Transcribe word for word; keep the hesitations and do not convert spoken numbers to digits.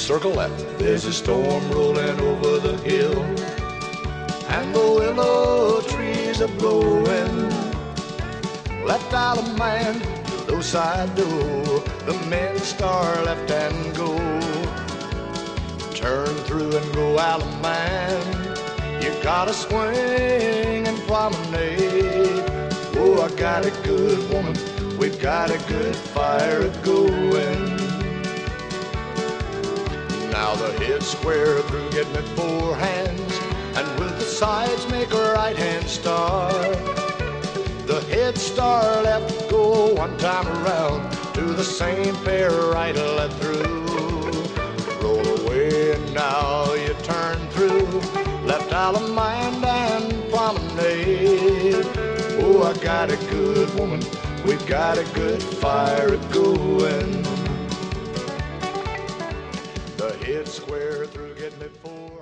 circle left. There's a storm rolling over the hill, and the willow trees are blowing. Left Island man to the side door, the men star left and go. Turn through and go Island man, you gotta swing and promenade. Oh, I got a good woman, we've got a good fire going. Now the head square through getting it four hands, and with the sides make a right hand star. The head star left go one time around, to the same pair right left through. Roll away and now you turn through, left Island mind and promenade. Oh, I got a good woman, we've got a good fire going. The head square through getting it four